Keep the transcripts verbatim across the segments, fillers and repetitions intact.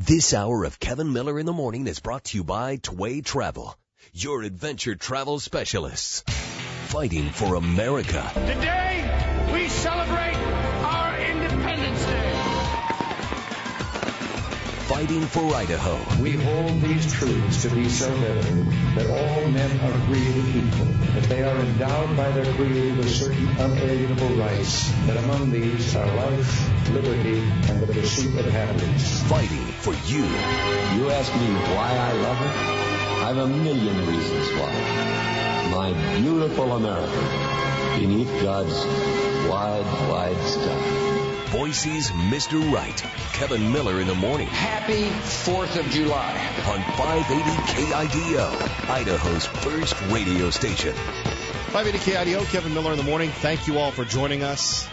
This hour of Kevin Miller in the Morning is brought to you by Tway Travel, your adventure travel specialists. Fighting for America. Today, we celebrate our Independence Day. Fighting for Idaho. We hold these truths to be self-evident, that all men are created equal, that they are endowed by their Creator with certain unalienable rights, that among these are life, liberty, and the pursuit of happiness. Fighting for you. You ask me why I love her? I've a million reasons why. My beautiful America, beneath God's wide, wide sky. Boise's Mister Right. Kevin Miller in the Morning. Happy fourth of July. On five eighty K I D O, Idaho's first radio station. five eighty K I D O, Kevin Miller in the Morning. Thank you all for joining us.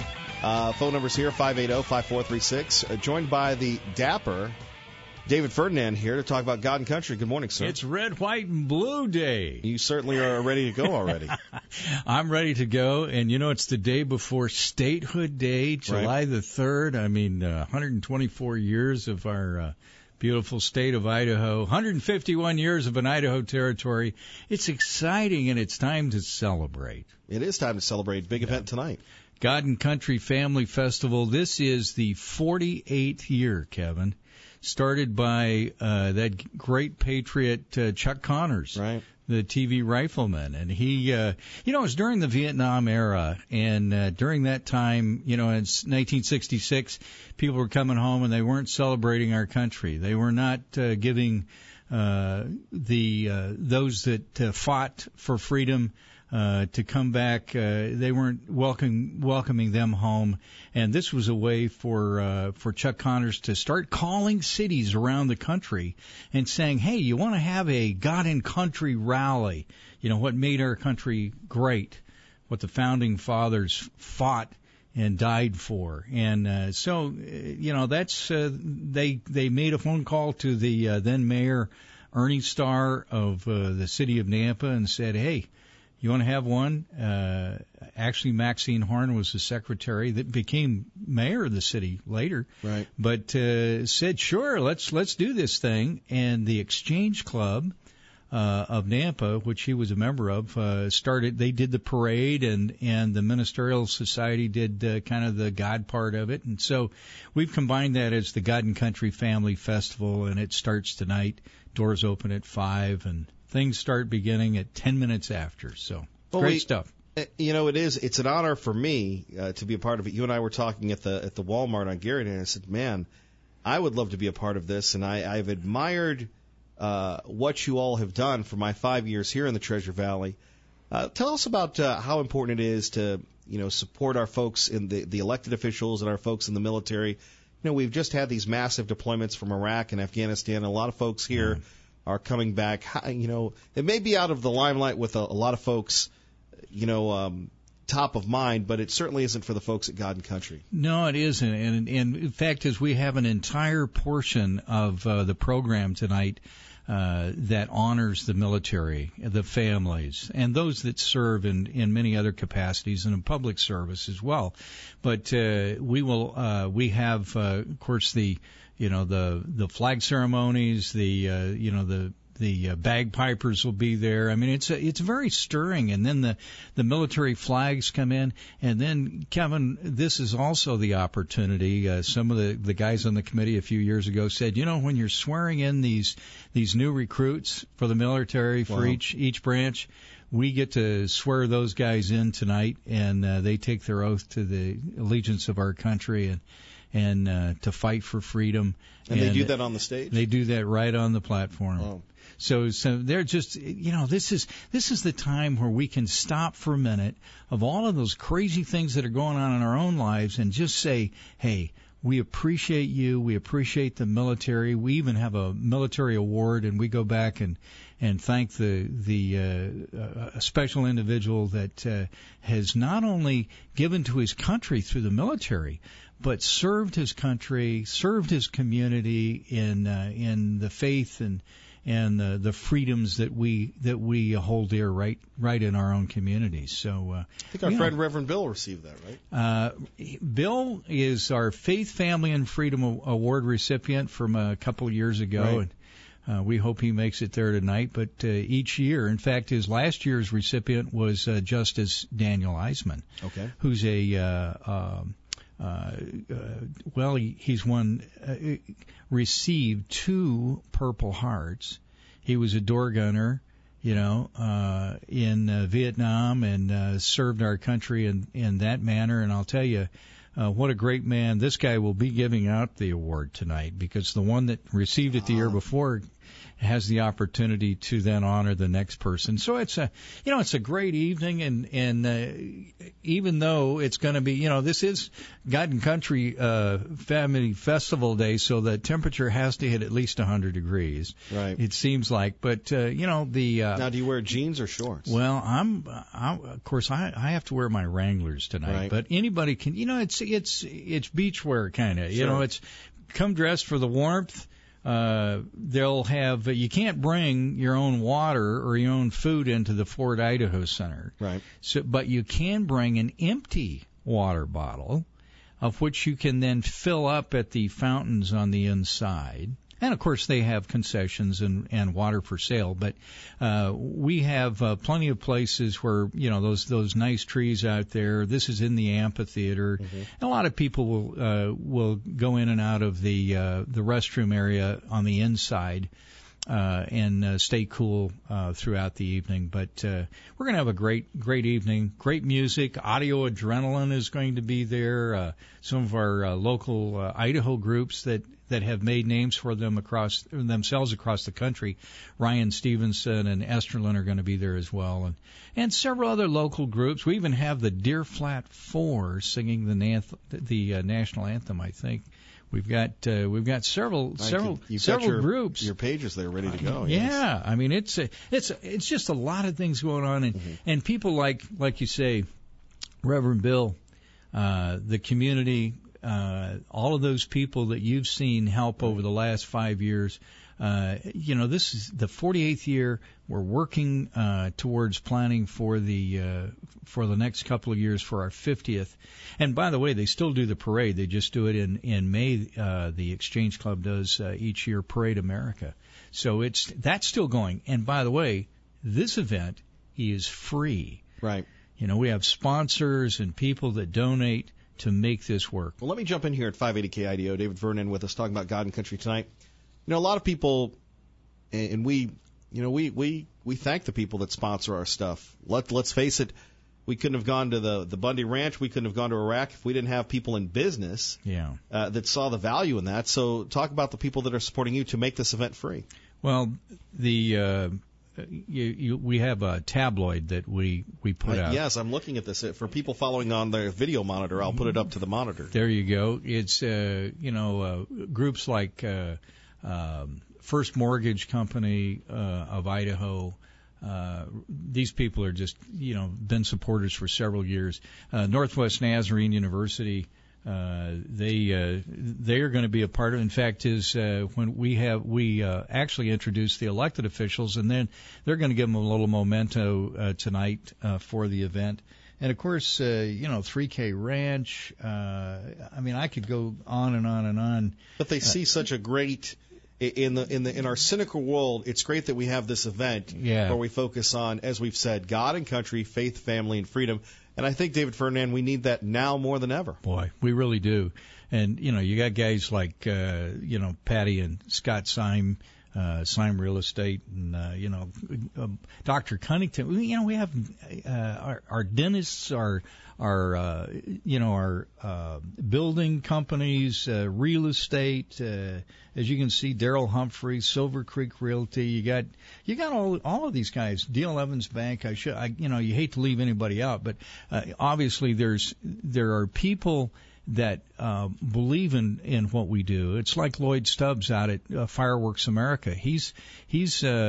Uh, phone numbers here, five eight zero, five four three six. Uh, joined by the dapper David Ferdinand here to talk about God and Country. Good morning, sir. It's Red, White, and Blue Day. You certainly are ready to go already. I'm ready to go, and you know it's the day before Statehood Day, July right. the third. I mean, uh, one hundred twenty-four years of our uh, beautiful state of Idaho, one hundred fifty-one years of an Idaho territory. It's exciting, and it's time to celebrate. It is time to celebrate. Big yeah. event tonight. God and Country Family Festival. This is the forty-eighth year, Kevin. Started by uh, that great patriot uh, Chuck Connors, right. the T V rifleman. And he, uh, you know, it was during the Vietnam era. And uh, during that time, you know, in nineteen sixty-six, people were coming home and they weren't celebrating our country. They were not uh, giving uh, the uh, those that uh, fought for freedom Uh, to come back. Uh, they weren't welcome, welcoming them home, and this was a way for uh, for Chuck Connors to start calling cities around the country and saying, "Hey, you want to have a God and Country rally? You know what made our country great, what the founding fathers fought and died for." And uh, so, you know, that's uh, they they made a phone call to the uh, then mayor Ernie Starr of uh, the city of Nampa and said, "Hey, you want to have one?" Uh, actually, Maxine Horn was the secretary that became mayor of the city later. Right. But uh, said, "Sure, let's let's do this thing." And the Exchange Club uh, of Nampa, which he was a member of, uh, started. They did the parade, and and the Ministerial Society did uh, kind of the God part of it. And so we've combined that as the God and Country Family Festival, and it starts tonight. Doors open at five, and things start beginning at ten minutes after. So, well, great we, stuff. You know, it is. It's an honor for me uh, to be a part of it. You and I were talking at the at the Walmart on Garrett, and I said, man, I would love to be a part of this. And I, I've admired uh, what you all have done for my five years here in the Treasure Valley. Uh, tell us about uh, how important it is to, you know, support our folks in the, the elected officials and our folks in the military. You know, we've just had these massive deployments from Iraq and Afghanistan. And a lot of folks here mm-hmm. are coming back. You know, it may be out of the limelight with a, a lot of folks, you know, um, top of mind, but it certainly isn't for the folks at God and Country. No, it isn't. And, and in fact, as we have an entire portion of uh, the program tonight uh, that honors the military, the families, and those that serve in, in many other capacities and in public service as well. But uh, we will, uh, we have, uh, of course, the, you know, the the flag ceremonies, the, uh, you know, the The uh, bagpipers will be there. I mean, it's a, it's very stirring. And then the, the military flags come in. And then, Kevin, this is also the opportunity. Uh, some of the, the guys on the committee a few years ago said, you know, when you're swearing in these these new recruits for the military for wow. each each branch, we get to swear those guys in tonight, and uh, they take their oath to the allegiance of our country and and uh, to fight for freedom. And, and they do that on the stage? They do that right on the platform. Oh. So, so they're just, you know, this is this is the time where we can stop for a minute of all of those crazy things that are going on in our own lives and just say, hey, we appreciate you. We appreciate the military. We even have a military award, and we go back and and thank the the uh, a special individual that uh, has not only given to his country through the military, but served his country, served his community in uh, in the faith and and the the freedoms that we that we hold dear right right in our own communities. So uh, I think our friend know, Reverend Bill received that, right? Uh, Bill is our Faith, Family, and Freedom Award recipient from a couple of years ago, right. and uh, we hope he makes it there tonight. But uh, each year, in fact, his last year's recipient was uh, Justice Daniel Eisman, okay, who's a uh, um, uh, uh, well, he, he's won, uh, received two Purple Hearts. He was a door gunner, you know, uh, in uh, Vietnam and uh, served our country in, in that manner. And I'll tell you, uh, what a great man. This guy will be giving out the award tonight because the one that received it the year before has the opportunity to then honor the next person. So it's a, you know, it's a great evening, and and uh, even though it's going to be, you know, this is God and Country uh, Family Festival Day, so the temperature has to hit at least one hundred degrees. Right. It seems like, but uh, you know the. Uh, now, do you wear jeans or shorts? Well, I'm, I'm of course I I have to wear my Wranglers tonight, right. but anybody can, you know, it's it's it's beachwear kind of, sure. you know, it's come dressed for the warmth. Uh, they'll have, uh, you can't bring your own water or your own food into the Ford Idaho Center. Right. So, but you can bring an empty water bottle of which you can then fill up at the fountains on the inside. And, of course, they have concessions and, and water for sale. But uh, we have uh, plenty of places where, you know, those those nice trees out there. This is in the amphitheater. Mm-hmm. And a lot of people will uh, will go in and out of the uh, the restroom area on the inside uh, and uh, stay cool uh, throughout the evening. But uh, we're going to have a great, great evening. Great music. Audio Adrenaline is going to be there. Uh, some of our uh, local uh, Idaho groups that that have made names for them across themselves across the country. Ryan Stevenson and Esterlin are going to be there as well, and and several other local groups. We even have the Deer Flat Four singing the nanth- the uh, national anthem. I think we've got uh, we've got several several You've several got your, groups. Your pages there ready to go. Uh, yes. Yeah, I mean it's a, it's a, it's just a lot of things going on, and mm-hmm. and people like like you say, Reverend Bill, uh, the community. Uh, all of those people that you've seen help over the last five years, uh, you know, this is the forty-eighth year. We're working uh, towards planning for the uh, for the next couple of years for our fiftieth. And by the way, they still do the parade. They just do it in in May. Uh, the Exchange Club does uh, each year, Parade America. So it's that's still going. And by the way, this event is free. Right. You know, we have sponsors and people that donate to make this work. Well, let me jump in here at five eighty K I D O. David Vernon with us talking about God and Country tonight. You know, a lot of people, and we, you know, we, we, we thank the people that sponsor our stuff. Let, let's face it, we couldn't have gone to the, the Bundy Ranch. We couldn't have gone to Iraq if we didn't have people in business yeah. uh, that saw the value in that. So talk about the people that are supporting you to make this event free. Well, the... Uh You, you, we have a tabloid that we, we put uh, out. Yes, I'm looking at this. For people following on their video monitor, I'll put it up to the monitor. There you go. It's, uh, you know, uh, groups like uh, um, First Mortgage Company uh, of Idaho. Uh, these people are just, you know, been supporters for several years. Uh, Northwest Nazarene University. Uh, they uh, they are going to be a part of. In fact, is uh, when we have we uh, actually introduce the elected officials, and then they're going to give them a little memento uh, tonight uh, for the event. And of course, uh, you know, three K Ranch. Uh, I mean, I could go on and on and on. But they see uh, such a great. In the in the in our cynical world, it's great that we have this event yeah. where we focus on, as we've said, God and country, faith, family, and freedom. And I think, David Ferdinand, we need that now more than ever. Boy, we really do. And, you know, you got guys like, uh, you know, Patty and Scott Syme, uh, Syme Real Estate, and, uh, you know, um, Doctor Cunnington. You know, we have uh, our, our dentists, our, our uh, you know, our uh, building companies, uh, real estate. Uh, as you can see, Daryl Humphrey, Silver Creek Realty. You got you got all all of these guys. D L Evans Bank. I should, I, you know, you hate to leave anybody out, but uh, obviously there's there are people that uh, believe in, in what we do. It's like Lloyd Stubbs out at uh, Fireworks America. He's he's uh,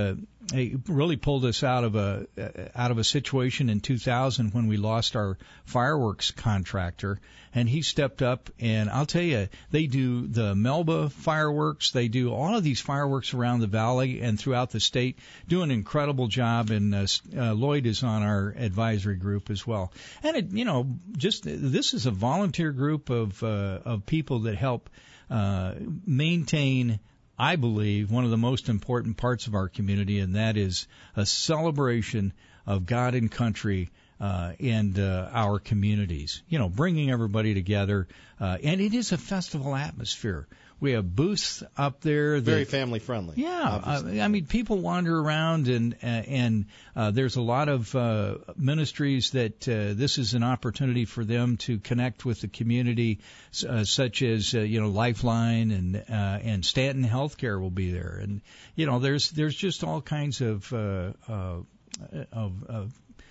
he really pulled us out of a uh, out of a situation in two thousand when we lost our fireworks contractor, and he stepped up. And I'll tell you, they do the Melba fireworks, they do all of these fireworks around the valley and throughout the state. Do an incredible job, and uh, uh, Lloyd is on our advisory group as well. And it, you know, just this is a volunteer group of uh, of people that help uh, maintain, I believe, one of the most important parts of our community, and that is a celebration of God and country uh, and uh, our communities. You know, bringing everybody together, uh, and it is a festival atmosphere. We have booths up there. That, Very family friendly. Yeah, uh, I mean, people wander around, and uh, and uh, there's a lot of uh, ministries that uh, this is an opportunity for them to connect with the community, uh, such as uh, you know Lifeline and uh, and Stanton Healthcare will be there, and you know there's there's just all kinds of uh, uh, of, of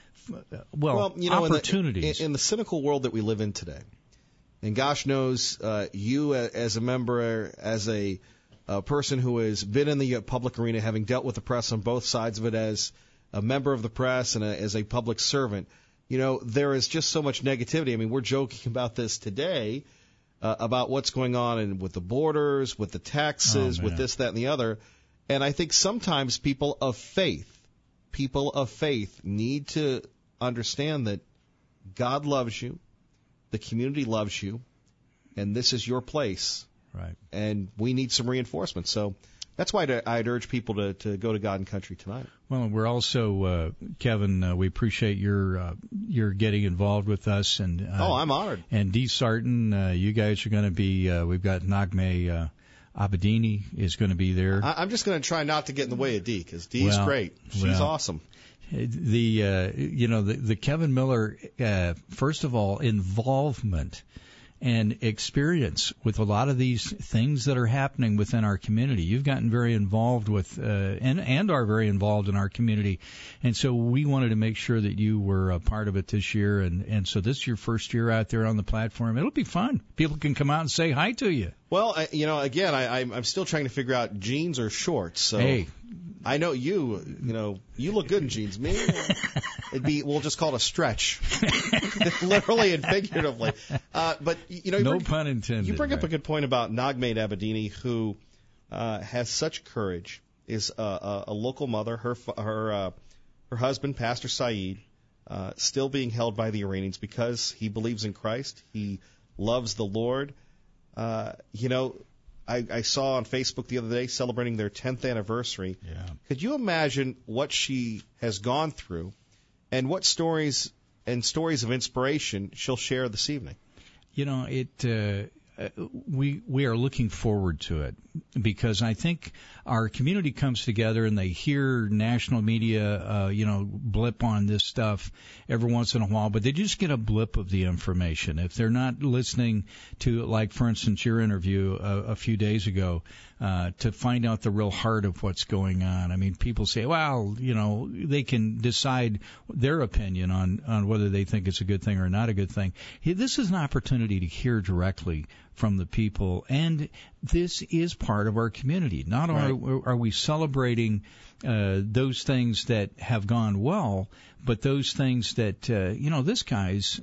well, well you know, opportunities in the, in the cynical world that we live in today. And gosh knows, uh, you as a member, as a, a person who has been in the public arena, having dealt with the press on both sides of it, as a member of the press and a, as a public servant, you know, there is just so much negativity. I mean, we're joking about this today, uh, about what's going on in, with the borders, with the taxes, oh, with this, that, and the other. And I think sometimes people of faith, people of faith need to understand that God loves you. The community loves you, and this is your place. Right. And we need some reinforcement. So that's why I'd, I'd urge people to, to go to God and Country tonight. Well, we're also, uh, Kevin, uh, we appreciate your uh, your getting involved with us. And uh, Oh, I'm honored. And Dee Sarton, uh, you guys are going to be, uh, we've got Nagme uh, Abedini is going to be there. I, I'm just going to try not to get in the way of Dee, because Dee's well, great. She's well, awesome. The uh, you know the, the Kevin Miller uh, first of all involvement and experience with a lot of these things that are happening within our community. You've gotten very involved with uh, and and are very involved in our community, and so we wanted to make sure that you were a part of it this year. And and so this is your first year out there on the platform. It'll be fun. People can come out and say hi to you. Well, I, you know, again, I, I'm I'm still trying to figure out jeans or shorts. So. Hey. I know you, you know, you look good in jeans. Me, it'd be, we'll just call it a stretch, literally and figuratively. Uh, but, you know, you no bring, pun intended. You bring right. up a good point about Nagme Abedini, who uh, has such courage, is a, a, a local mother. Her her uh, her husband, Pastor Saeed, uh, still being held by the Iranians because he believes in Christ. He loves the Lord. Uh, you know, I, I saw on Facebook the other day celebrating their tenth anniversary. Yeah. Could you imagine what she has gone through and what stories and stories of inspiration she'll share this evening? You know, it. Uh, we we are looking forward to it because I think our community comes together and they hear national media, uh, you know, blip on this stuff every once in a while, but they just get a blip of the information. If they're not listening to, like, for instance, your interview a, a few days ago, uh, to find out the real heart of what's going on. I mean, people say, well, you know, they can decide their opinion on, on whether they think it's a good thing or not a good thing. This is an opportunity to hear directly from the people, and this is part of our community. Not right. only are we celebrating uh, those things that have gone well, but those things that, uh, you know, this guy's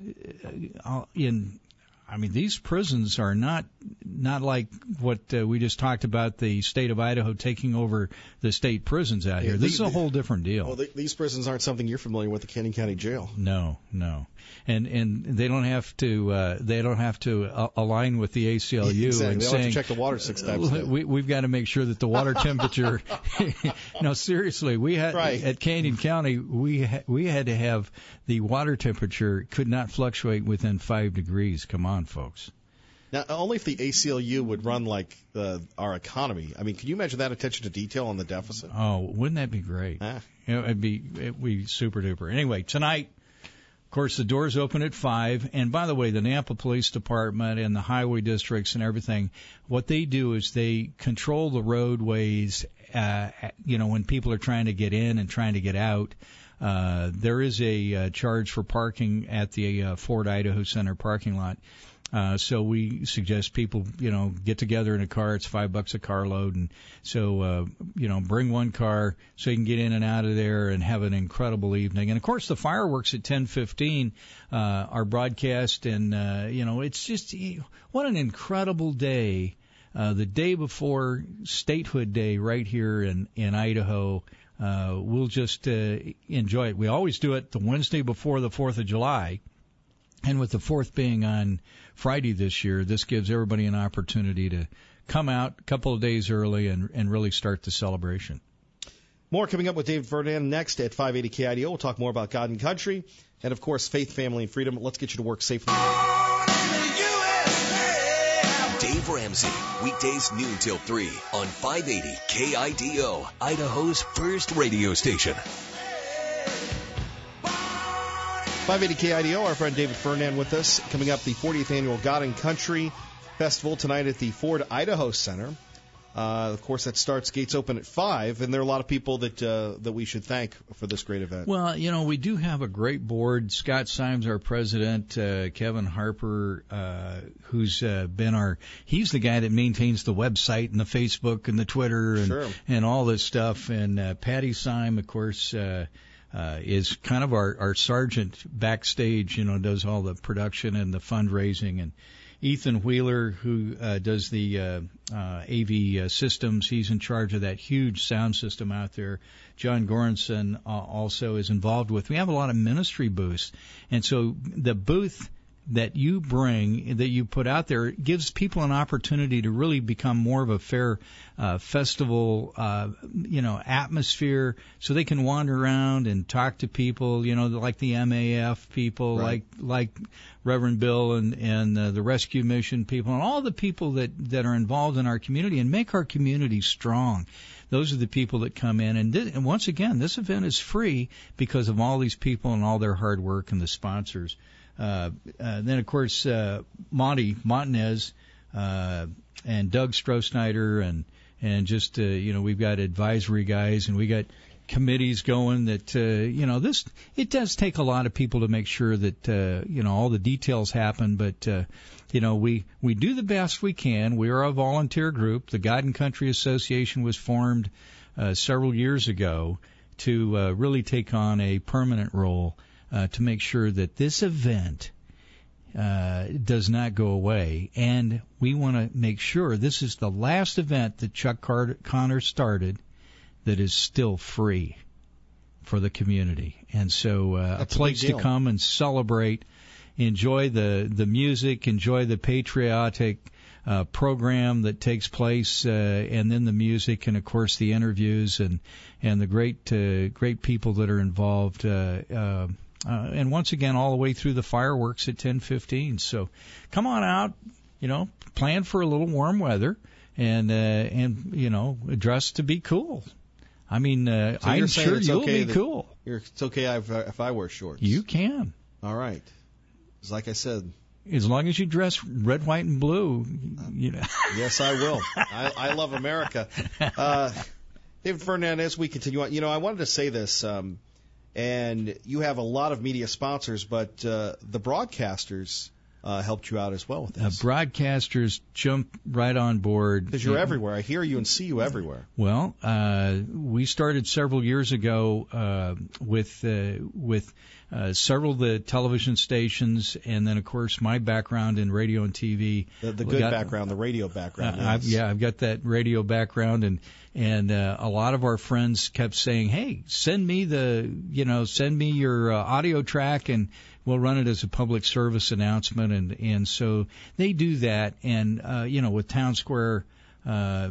uh, in, I mean, these prisons are not not like what uh, we just talked about, the state of Idaho taking over the state prisons out here. Yeah, this the, is a whole different deal. Well, the, these prisons aren't something you're familiar with, the Canyon County Jail. No, no. And and they don't have to uh, they don't have to uh, align with the A C L U exactly. and they don't saying have to check the water six times a day. we we've got to make sure that the water temperature. No, seriously, we had right. at Canyon County we ha, we had to have the water temperature could not fluctuate within five degrees. Come on, folks. Now, only if the A C L U would run like uh, our economy. I mean, can you imagine that attention to detail on the deficit? Oh, wouldn't that be great? Ah. You know, it'd be it'd be super duper. Anyway, tonight, of course, the doors open at five. And by the way, the Nampa Police Department and the highway districts and everything, what they do is they control the roadways. Uh, you know, when people are trying to get in and trying to get out. Uh, there is a uh, charge for parking at the uh, Ford Idaho Center parking lot. Uh, so we suggest people, you know, get together in a car. It's five bucks a carload, and so uh, you know, bring one car so you can get in and out of there and have an incredible evening. And of course, the fireworks at ten fifteen uh, are broadcast, and uh, you know, it's just what an incredible day. Uh, the day before Statehood Day, right here in in Idaho. Uh, we'll just uh, enjoy it. We always do it the Wednesday before the fourth of July. And with the fourth being on Friday this year, this gives everybody an opportunity to come out a couple of days early and, and really start the celebration. More coming up with David Ferdinand next at five eighty K I D O. We'll talk more about God and country and, of course, faith, family, and freedom. Let's get you to work safely. Dave Ramsey, weekdays noon till three on five eighty K I D O, Idaho's first radio station. five eighty K I D O, our friend David Ferdinand with us. Coming up, the fortieth Annual God and Country Festival tonight at the Ford Idaho Center. Uh, of course, that starts, gates open at five, and there are a lot of people that uh, that we should thank for this great event. Well, you know, we do have a great board. Scott Symes, our president, uh, Kevin Harper, uh, who's uh, been our, he's the guy that maintains the website and the Facebook and the Twitter and, sure. and all this stuff. And uh, Patty Syme, of course, uh, uh, is kind of our, our sergeant backstage, you know, does all the production and the fundraising. And Ethan Wheeler, who uh, does the uh, uh, A V uh, systems, he's in charge of that huge sound system out there. John Goranson uh, also is involved with. We have a lot of ministry booths, and so the booth that you bring, that you put out there, gives people an opportunity to really become more of a fair uh, festival, uh, you know, atmosphere, so they can wander around and talk to people, you know, like the M A F people, right. like like Reverend Bill and and uh, the Rescue Mission people, and all the people that that are involved in our community and make our community strong. Those are the people that come in, and, this, and once again, this event is free because of all these people and all their hard work and the sponsors. Uh, uh, then, of course, uh, Monty Montanez uh, and Doug Stroh-Snyder, and and just uh, you know, we've got advisory guys, and we got committees going. That uh, you know, this it does take a lot of people to make sure that uh, you know, all the details happen. But uh, you know, we we do the best we can. We are a volunteer group. The God and Country Association was formed uh, several years ago to uh, really take on a permanent role. Uh, to make sure that this event uh, does not go away. And we want to make sure this is the last event that Chuck Carter, Connor started that is still free for the community. And so uh, a place to come and celebrate, enjoy the, the music, enjoy the patriotic uh, program that takes place, uh, and then the music, and, of course, the interviews and, and the great uh, great people that are involved. Uh, uh, Uh, and once again, all the way through the fireworks at ten fifteen. So come on out, you know, plan for a little warm weather, and uh, and you know, dress to be cool. I mean, uh, so I'm sure you'll okay be cool. It's okay if I, if I wear shorts. You can. All right. It's like I said. As long as you dress red, white, and blue, you know. Yes, I will. I, I love America. Uh, David Ferdinand, as we continue on, you know, I wanted to say this. Um, And you have a lot of media sponsors, but uh, the broadcasters uh, helped you out as well with this. Uh, broadcasters jump right on board. Because you're everywhere. I hear you and see you everywhere. Well, uh, we started several years ago uh, with uh, with uh, several of the television stations, and then, of course, my background in radio and T V. The, the good got, background, the radio background. Uh, yes. I've, yeah, I've got that radio background, and and uh, a lot of our friends kept saying, "Hey, send me the, you know, send me your uh, audio track, and we'll run it as a public service announcement." And and so they do that, and uh, you know, with Town Square uh,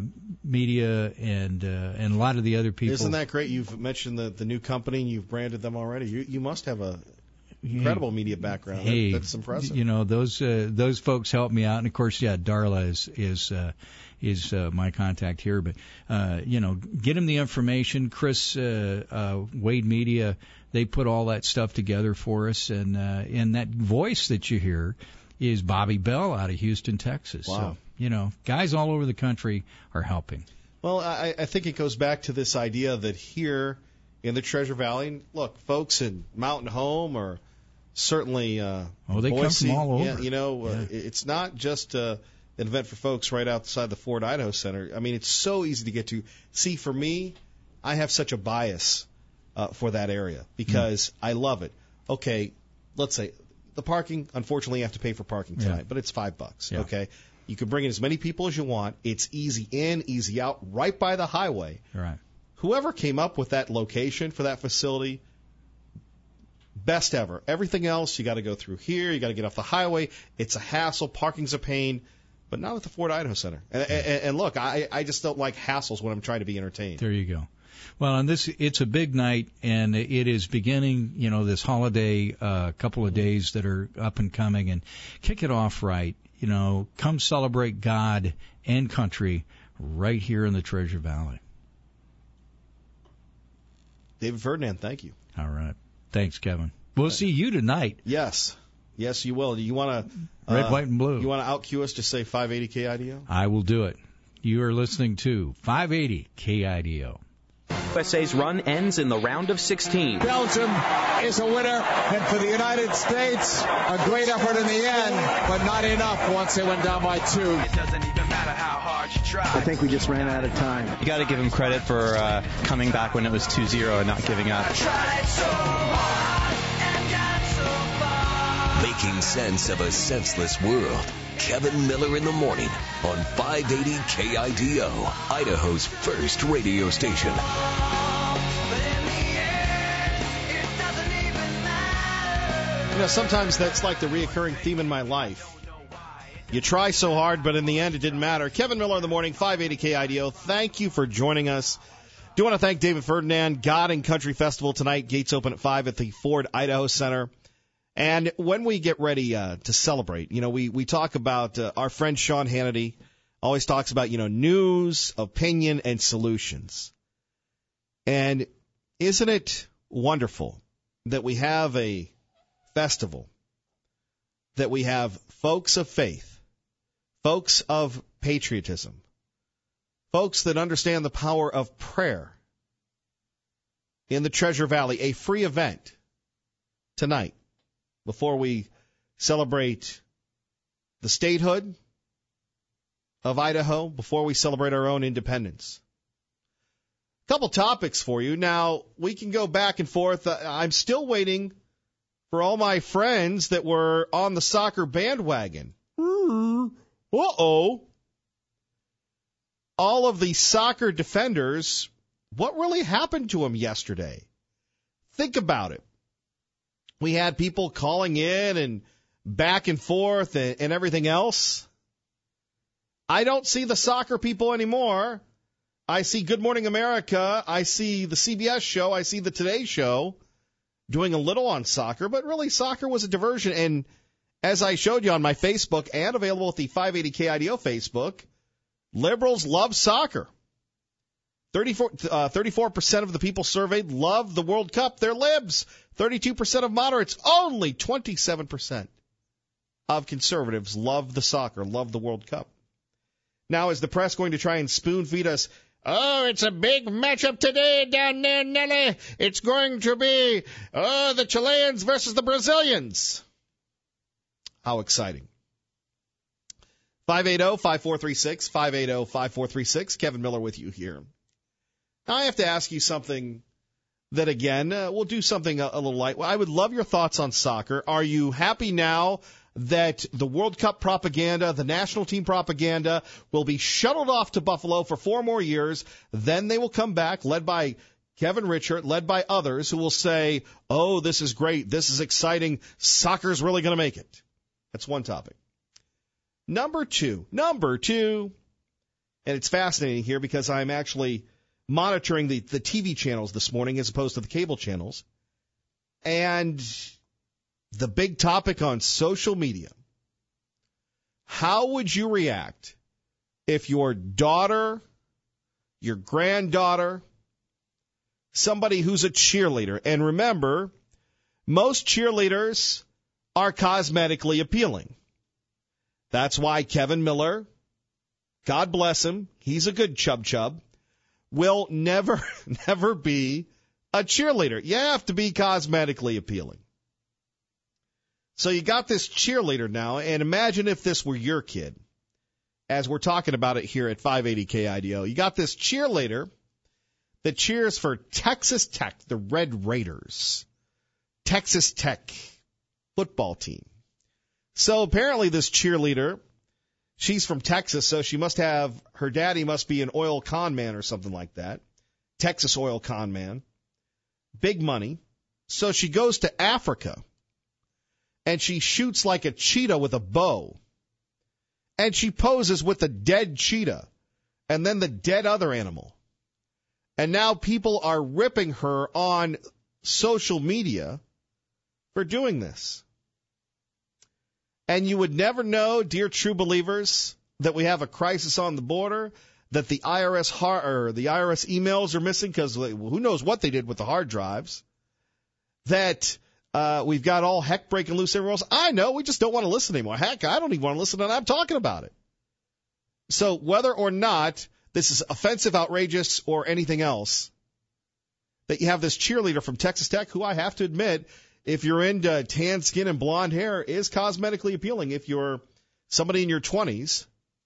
Media and uh, and a lot of the other people. Isn't that great? You've mentioned the the new company, and you've branded them already. You you must have a incredible hey, media background. Hey, that, that's impressive. You know, those uh, those folks help me out, and of course, yeah, Darla is is. Uh, is uh, my contact here, but uh, you know, get him the information. Chris uh, uh, Wade Media, they put all that stuff together for us, and uh, and that voice that you hear is Bobby Bell out of Houston, Texas. Wow. So, you know, guys all over the country are helping. Well, I, I think it goes back to this idea that here in the Treasure Valley, look, folks in Mountain Home or certainly. Uh, oh, they Boise, come from all over. Yeah, you know, yeah. uh, it's not just uh, an event for folks right outside the Ford Idaho Center. I mean, it's so easy to get to. See, for me, I have such a bias uh, for that area because mm. I love it. Okay, let's say the parking. Unfortunately, you have to pay for parking tonight, yeah. but it's five bucks. Yeah. Okay, you can bring in as many people as you want. It's easy in, easy out, right by the highway. Right. Whoever came up with that location for that facility, best ever. Everything else, you got to go through here. You got to get off the highway. It's a hassle. Parking's a pain, but not at the Ford Idaho Center. And, and, and look, I, I just don't like hassles when I'm trying to be entertained. There you go. Well, and this, it's a big night, and it is beginning, you know, this holiday, uh, couple of days that are up and coming, and kick it off right. You know, come celebrate God and country right here in the Treasure Valley. David Ferdinand, thank you. All right. Thanks, Kevin. We'll see you tonight. Yes. Yes, you will. You want to... Red, uh, white, and blue. You want to out-cue us to say five eighty K I D O? I will do it. You are listening to five eighty K I D O. U S A's run ends in the round of sixteen. Belgium is a winner, and for the United States, a great effort in the end, but not enough once they went down by two. It doesn't even matter how hard you try. I think we just ran out of time. You got to give him credit for uh, coming back when it was two zero and not giving up. I tried so hard and got so far. Making sense of a senseless world. Kevin Miller in the morning on five eighty K I D O, Idaho's first radio station. You know, sometimes that's like the reoccurring theme in my life. You try so hard, but in the end, it didn't matter. Kevin Miller in the morning, five eighty K I D O. Thank you for joining us. Do want to thank David Ferdinand. God and Country Festival tonight. Gates open at five at the Ford Idaho Center. And when we get ready uh, to celebrate, you know, we, we talk about uh, our friend Sean Hannity always talks about, you know, news, opinion, and solutions. And isn't it wonderful that we have a festival, that we have folks of faith, folks of patriotism, folks that understand the power of prayer in the Treasure Valley, a free event tonight. Before we celebrate the statehood of Idaho, before we celebrate our own independence. A couple topics for you. Now, we can go back and forth. I'm still waiting for all my friends that were on the soccer bandwagon. Uh-oh. All of the soccer defenders, what really happened to them yesterday? Think about it. We had people calling in and back and forth and, and everything else. I don't see the soccer people anymore. I see Good Morning America. I see the C B S show. I see the Today Show doing a little on soccer, but really soccer was a diversion. And as I showed you on my Facebook and available at the five eighty K I D O Facebook, liberals love soccer. thirty-four, uh, thirty-four percent of the people surveyed love the World Cup. They're libs. thirty-two percent of moderates. Only twenty-seven percent of conservatives love the soccer, love the World Cup. Now, is the press going to try and spoon feed us, oh, it's a big matchup today down there, Nelly. It's going to be, oh, the Chileans versus the Brazilians. How exciting. five eighty, five four three six, five eighty, five four three six. Kevin Miller with you here. Now, I have to ask you something that, again, uh, we'll do something a, a little light. Well, I would love your thoughts on soccer. Are you happy now that the World Cup propaganda, the national team propaganda, will be shuttled off to Buffalo for four more years? Then they will come back, led by Kevin Richert, led by others who will say, oh, this is great, this is exciting, soccer's really going to make it. That's one topic. Number two, number two, and it's fascinating here because I'm actually monitoring the, the T V channels this morning as opposed to the cable channels. And the big topic on social media, how would you react if your daughter, your granddaughter, somebody who's a cheerleader, and remember, most cheerleaders are cosmetically appealing. That's why Kevin Miller, God bless him, he's a good chub chub, will never, never be a cheerleader. You have to be cosmetically appealing. So you got this cheerleader now, and imagine if this were your kid, as we're talking about it here at five eighty K I D O. You got this cheerleader that cheers for Texas Tech, the Red Raiders. Texas Tech football team. So apparently this cheerleader, she's from Texas, so she must have, her daddy must be an oil con man or something like that. Texas oil con man. Big money. So she goes to Africa, and she shoots like a cheetah with a bow. And she poses with the dead cheetah, and then the dead other animal. And now people are ripping her on social media for doing this. And you would never know, dear true believers, that we have a crisis on the border, that the I R S hard, or the I R S emails are missing because who knows what they did with the hard drives, that uh, we've got all heck breaking loose everywhere else. I know, we just don't want to listen anymore. Heck, I don't even want to listen, and I'm talking about it. So whether or not this is offensive, outrageous, or anything else, that you have this cheerleader from Texas Tech, who I have to admit, if you're into tan skin and blonde hair, is cosmetically appealing. If you're somebody in your twenties,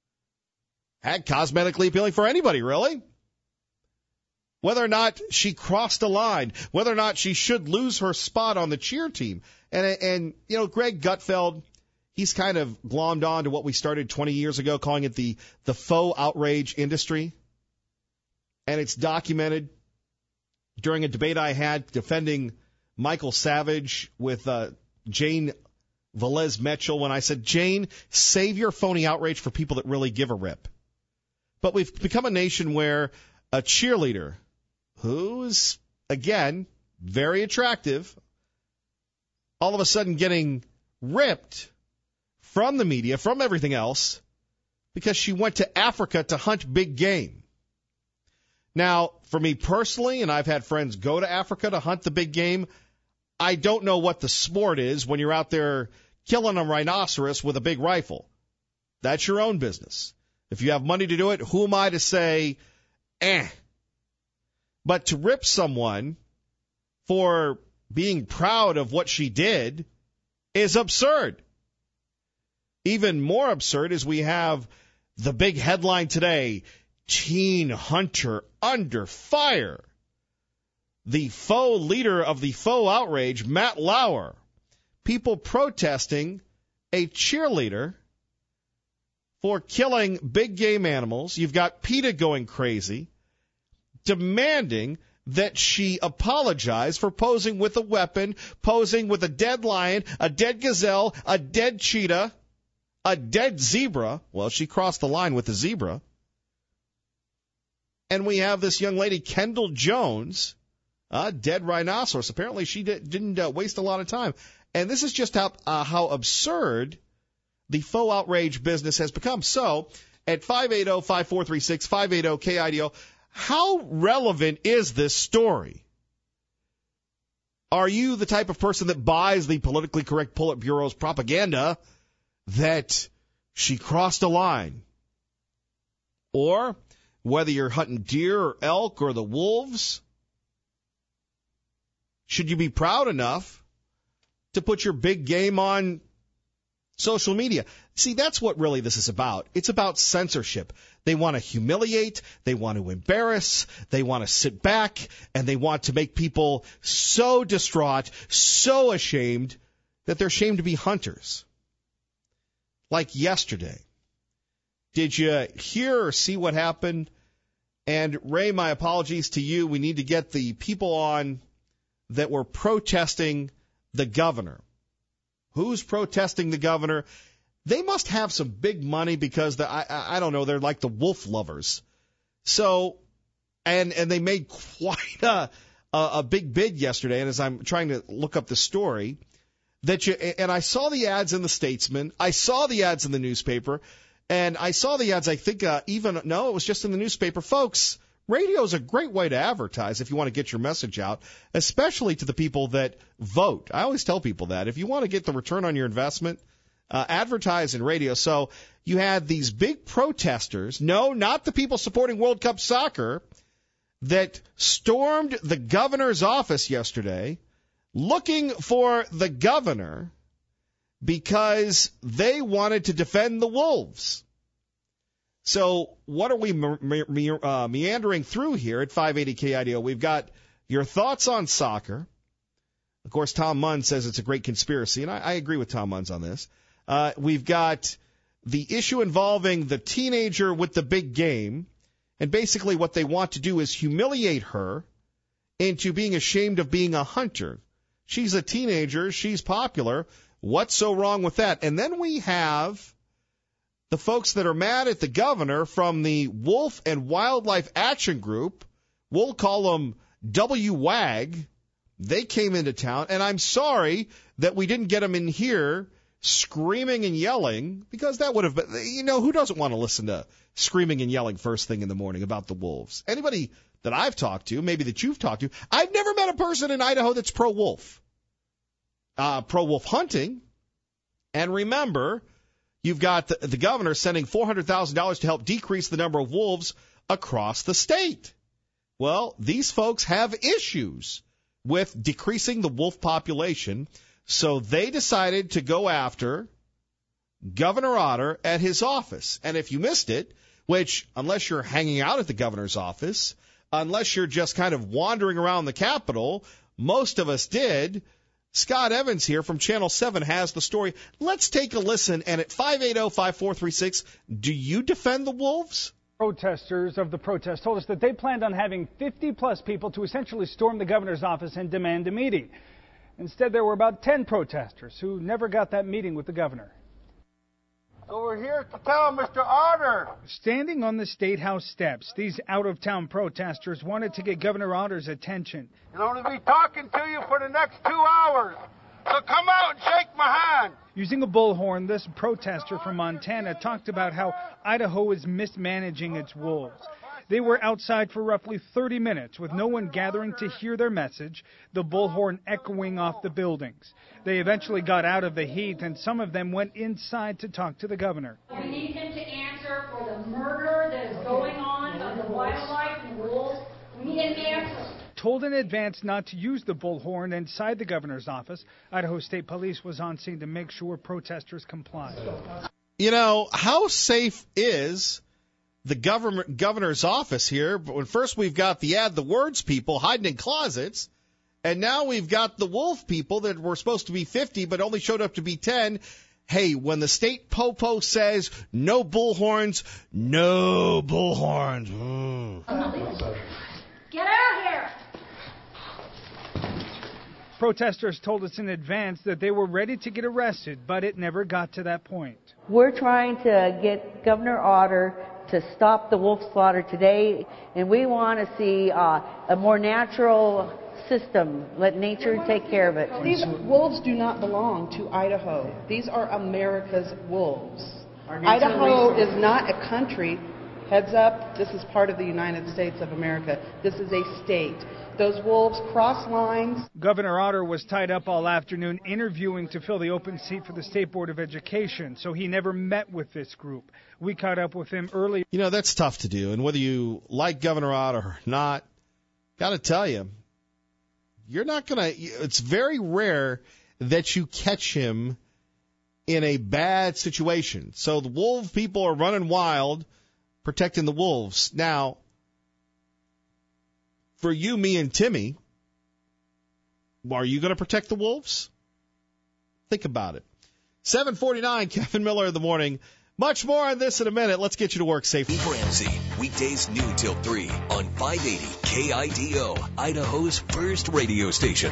heck, cosmetically appealing for anybody, really. Whether or not she crossed a line, whether or not she should lose her spot on the cheer team. And, and you know, Greg Gutfeld, he's kind of glommed on to what we started twenty years ago, calling it the, the faux outrage industry. And it's documented during a debate I had defending Michael Savage with uh, Jane Velez Mitchell when I said, Jane, save your phony outrage for people that really give a rip. But we've become a nation where a cheerleader who's, again, very attractive, all of a sudden getting ripped from the media, from everything else, because she went to Africa to hunt big game. Now, for me personally, and I've had friends go to Africa to hunt the big game, I don't know what the sport is when you're out there killing a rhinoceros with a big rifle. That's your own business. If you have money to do it, who am I to say, eh? But to rip someone for being proud of what she did is absurd. Even more absurd is we have the big headline today, teen hunter under fire. The faux leader of the faux outrage, Matt Lauer. People protesting a cheerleader for killing big game animals. You've got PETA going crazy, demanding that she apologize for posing with a weapon, posing with a dead lion, a dead gazelle, a dead cheetah, a dead zebra. Well, she crossed the line with the zebra. And we have this young lady, Kendall Jones, a dead rhinoceros. Apparently she did, didn't uh, waste a lot of time. And this is just how, uh, how absurd the faux outrage business has become. So at five eight zero, five four three six, five eight zero K I D O, how relevant is this story? Are you the type of person that buys the politically correct Politburo's propaganda that she crossed a line? Or whether you're hunting deer or elk or the wolves, should you be proud enough to put your big game on social media? See, that's what really this is about. It's about censorship. They want to humiliate, they want to embarrass, they want to sit back, and they want to make people so distraught, so ashamed, that they're ashamed to be hunters. Like yesterday. Did you hear or see what happened? And Ray, my apologies to you. We need to get the people on that were protesting the governor. Who's protesting the governor? They must have some big money because the, I, I don't know, they're like the wolf lovers. So, and and they made quite a, a a big bid yesterday. And as I'm trying to look up the story, that you and I saw the ads in the Statesman, I saw the ads in the newspaper, and I saw the ads. I think uh, even no, it was just in the newspaper, folks. Radio is a great way to advertise if you want to get your message out, especially to the people that vote. I always tell people that if you want to get the return on your investment, uh, advertise in radio. So you had these big protesters, no, not the people supporting World Cup soccer, that stormed the governor's office yesterday looking for the governor because they wanted to defend the Wolves. So what are we me- me- uh, meandering through here at five eighty K I D O? We've got your thoughts on soccer. Of course, Tom Munn says it's a great conspiracy, and I, I agree with Tom Munn on this. Uh, we've got the issue involving the teenager with the big game, and basically what they want to do is humiliate her into being ashamed of being a hunter. She's a teenager. She's popular. What's so wrong with that? And then we have the folks that are mad at the governor from the Wolf and Wildlife Action Group. We'll call them W W A G. They came into town, and I'm sorry that we didn't get them in here screaming and yelling, because that would have been, you know, who doesn't want to listen to screaming and yelling first thing in the morning about the Wolves? Anybody that I've talked to, maybe that you've talked to, I've never met a person in Idaho that's pro-wolf, uh, pro-wolf hunting. And remember, you've got the, the governor sending four hundred thousand dollars to help decrease the number of wolves across the state. Well, these folks have issues with decreasing the wolf population, so they decided to go after Governor Otter at his office. And if you missed it, which, unless you're hanging out at the governor's office, unless you're just kind of wandering around the Capitol, most of us did, Scott Evans here from Channel seven has the story. Let's take a listen. And at five eight zero, five four three six, do you defend the wolves? Protesters of the protest told us that they planned on having fifty plus people to essentially storm the governor's office and demand a meeting. Instead, there were about ten protesters who never got that meeting with the governor. So we're here to tell Mister Otter. Standing on the State House steps, these out-of-town protesters wanted to get Governor Otter's attention. And I'm going to be talking to you for the next two hours. So come out and shake my hand. Using a bullhorn, this protester from Montana talked about how Idaho is mismanaging its wolves. They were outside for roughly thirty minutes with no one gathering to hear their message, the bullhorn echoing off the buildings. They eventually got out of the heat, and some of them went inside to talk to the governor. We need him to answer for the murder that is going on of the wildlife and wolves. We need an answer. Told in advance not to use the bullhorn inside the governor's office, Idaho State Police was on scene to make sure protesters complied. You know, how safe is the government governor's office here? But when first we've got the add the words people hiding in closets, and now we've got the wolf people that were supposed to be fifty but only showed up to be ten. Hey, when the state popo says no bullhorns, no bullhorns. Mm. Get out of here! Protesters told us in advance that they were ready to get arrested, but it never got to that point. We're trying to get Governor Otter to stop the wolf slaughter today, and we want to see uh, a more natural system. Let nature take care of it. These wolves do not belong to Idaho. These are America's wolves. Idaho is not a country. Heads up, this is part of the United States of America. This is a state. Those wolves cross lines. Governor Otter was tied up all afternoon interviewing to fill the open seat for the State Board of Education, so he never met with this group. We caught up with him early. You know, that's tough to do, and whether you like Governor Otter or not, got to tell you, you're not going to, it's very rare that you catch him in a bad situation. So the wolf people are running wild, protecting the wolves. Now, for you, me, and Timmy, are you going to protect the wolves? Think about it. seven forty-nine, Kevin Miller in the morning. Much more on this in a minute. Let's get you to work safely. Ramsey, weekdays noon till three on five eighty K I D O, Idaho's first radio station.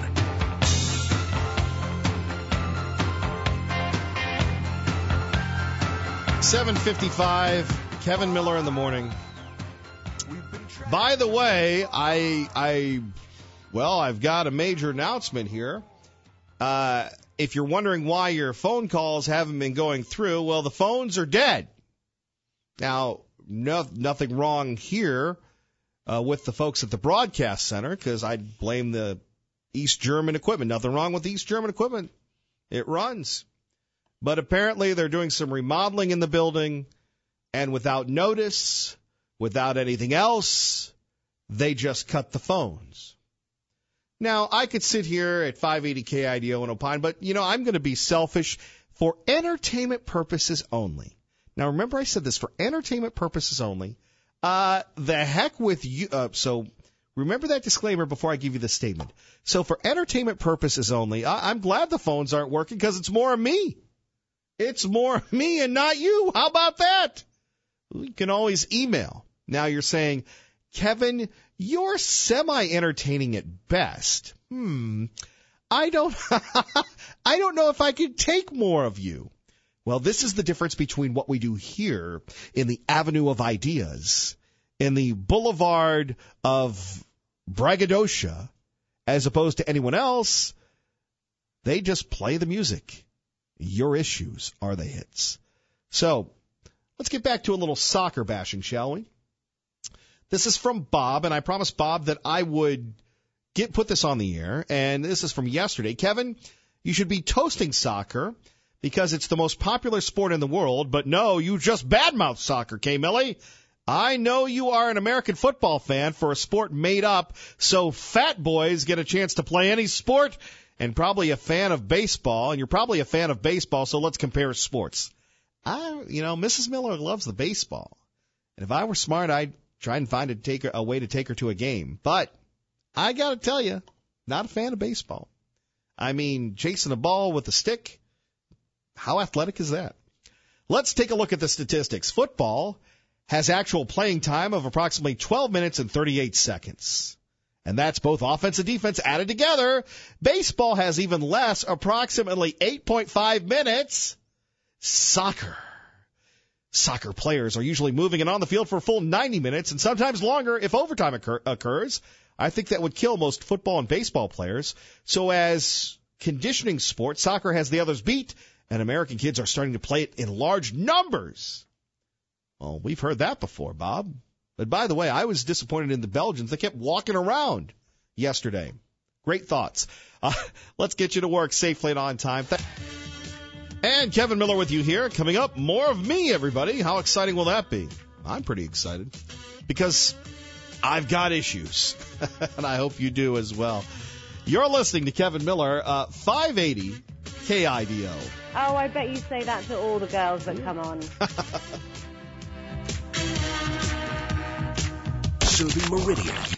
seven fifty-five, Kevin Miller in the morning. By the way, I, I, well, I've got a major announcement here. Uh, if you're wondering why your phone calls haven't been going through, well, the phones are dead. Now, no, nothing wrong here uh, with the folks at the broadcast center, because I'd blame the East German equipment. Nothing wrong with East German equipment. It runs. But apparently they're doing some remodeling in the building, and without notice, without anything else, they just cut the phones. Now, I could sit here at five eighty K I D O and opine, but, you know, I'm going to be selfish. for entertainment purposes only. Now, remember I said this, for entertainment purposes only. Uh, the heck with you. Uh, so remember that disclaimer before I give you the statement. So for entertainment purposes only, I, I'm glad the phones aren't working because it's more of me. It's more of me and not you. How about that? You can always email. Now you're saying, Kevin, you're semi-entertaining at best. Hmm. I don't, I don't know if I could take more of you. Well, this is the difference between what we do here in the Avenue of Ideas, in the Boulevard of Braggadocio, as opposed to anyone else. They just play the music. Your issues are the hits. So let's get back to a little soccer bashing, shall we? This is from Bob, and I promised Bob that I would get put this on the air, and this is from yesterday. Kevin, you should be toasting soccer because it's the most popular sport in the world, but no, you just badmouth soccer, K. Millie. I know you are an American football fan for a sport made up so fat boys get a chance to play any sport, and probably a fan of baseball, and you're probably a fan of baseball, so let's compare sports. I, you know, Missus Miller loves the baseball, and if I were smart, I'd try and find a, take her, a way to take her to a game, but I got to tell you, not a fan of baseball. I mean, chasing a ball with a stick, how athletic is that? Let's take a look at the statistics. Football has actual playing time of approximately twelve minutes and thirty-eight seconds. And that's both offense and defense added together. Baseball has even less, approximately eight point five minutes. Soccer. Soccer players are usually moving and on the field for a full ninety minutes and sometimes longer if overtime occur- occurs. I think that would kill most football and baseball players. So as conditioning sport, soccer has the others beat, and American kids are starting to play it in large numbers. Well, we've heard that before, Bob. But by the way, I was disappointed in the Belgians. They kept walking around yesterday. Great thoughts. Uh, let's get you to work safely and on time. Th- and Kevin Miller with you here. Coming up, more of me, everybody. How exciting will that be? I'm pretty excited because I've got issues, and I hope you do as well. You're listening to Kevin Miller, uh, five eighty K I D O. Oh, I bet you say that to all the girls that come on. Serving Meridian.